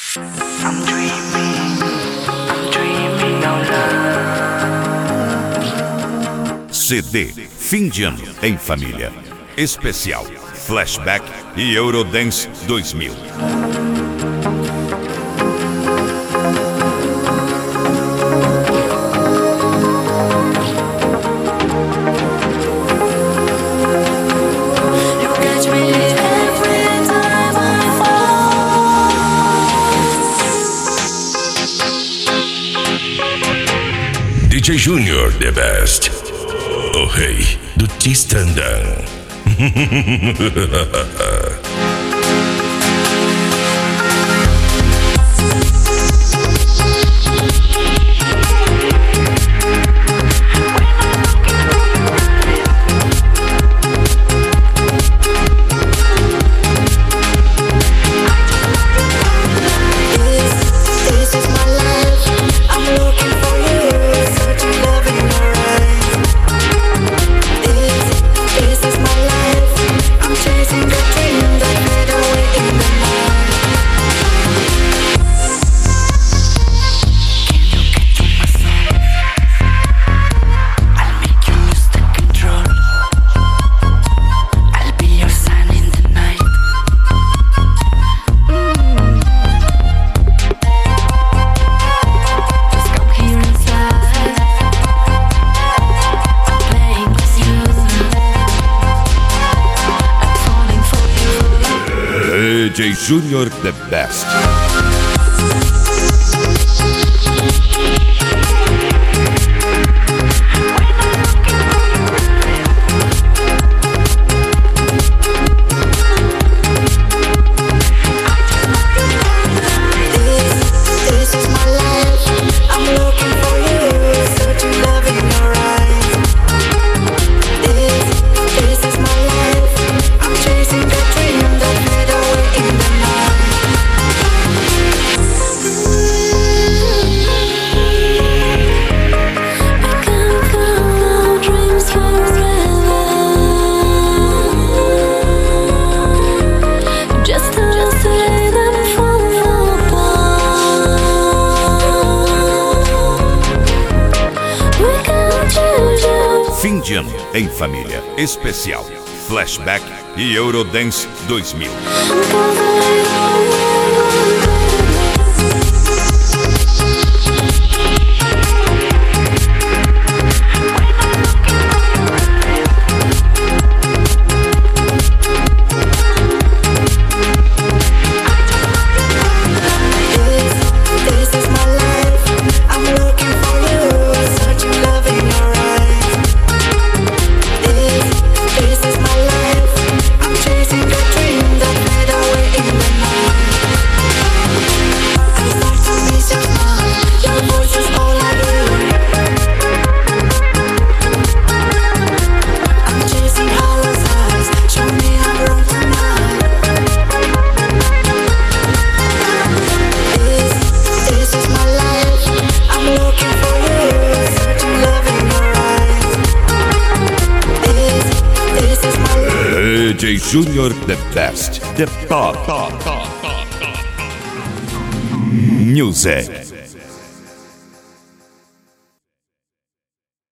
I'm dreaming out loud. CD Fim de Ano em Família. Especial Flashback e Eurodance 2000. DJ Junior, the best. O rei do Tistandão. DJ Junior, the best. Fim de Ano em Família. Especial Flashback e Eurodance 2000. DJ Junior, the best, the top music.